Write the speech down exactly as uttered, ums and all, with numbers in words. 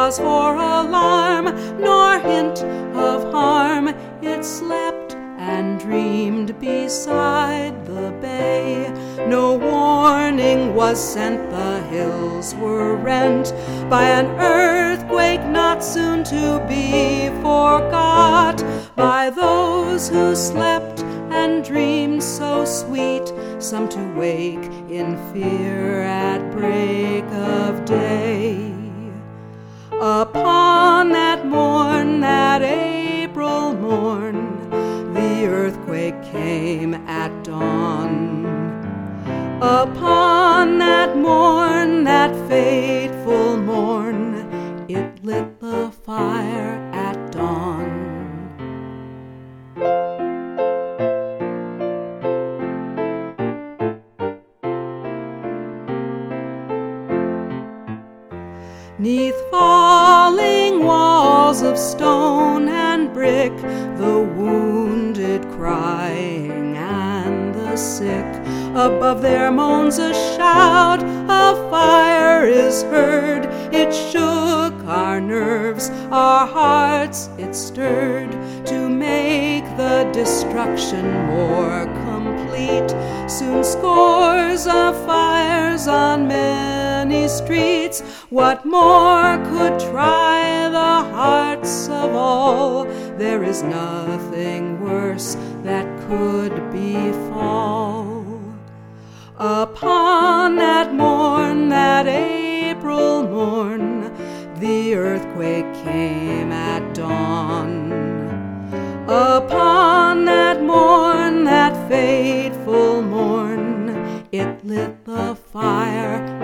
cause for alarm, nor hint of harm. It slept and dreamed beside the bay. No warning was sent, the hills were rent by an earthquake not soon to be forgot, by those who slept and dreamed so sweet, some to wake in fear at break of day. Upon that morn, that April morn, the earthquake came at dawn. Upon that morn, that fateful morn, it lit the fire at dawn. Neath falling walls of stone and brick, the wounded crying and the sick, above their moans a shout of fire is heard. It shook our nerves, our hearts it stirred, to make the destruction more complete. Soon scores of fires on many streets. What more could try the hearts of all? There is nothing worse that could befall. Upon that morn, that April morn, the earthquake came at dawn. Upon that morn, that fateful morn, it lit the fire